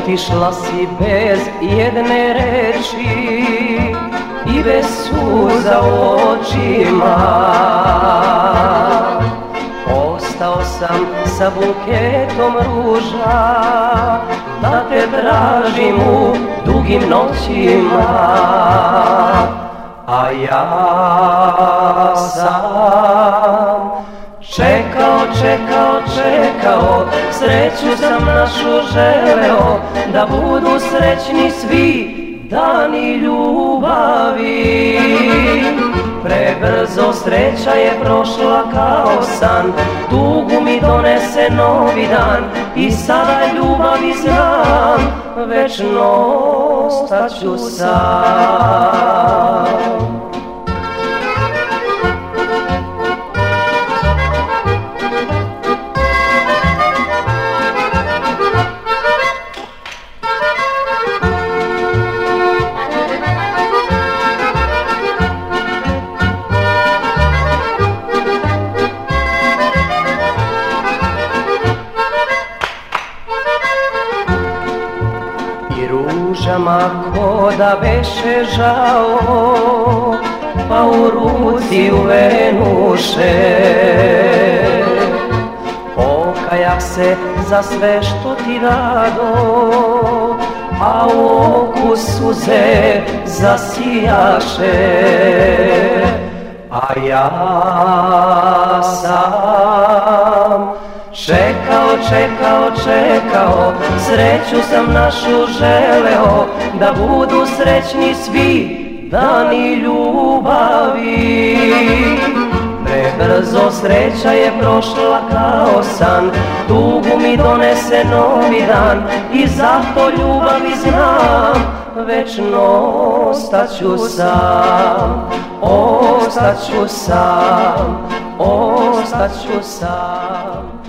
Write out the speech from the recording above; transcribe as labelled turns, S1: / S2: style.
S1: Otišla si bez jedne reči i bez suza u očima. Ostao sam sa buketom ruža, da te tražim u dugim noćima. A ja sam čekao, sreću sam našu želeo, da budu srećni svi dani ljubavi. Prebrzo sreća je prošla kao san, tugu mi donese novi dan i sada ljubavi znam, večno ostaću sam. Ružama ko da beše žao, pa u ruci uvenuše. Pokajak se za sve što ti dado, a u oku suze zasijaše. A ja sam čekao, sreću sam našu želeo, da budu srećni svi dani ljubavi. Prebrzo sreća je prošla kao san, tugu mi donese novi dan i zato ljubavi znam, večno ostaću sam.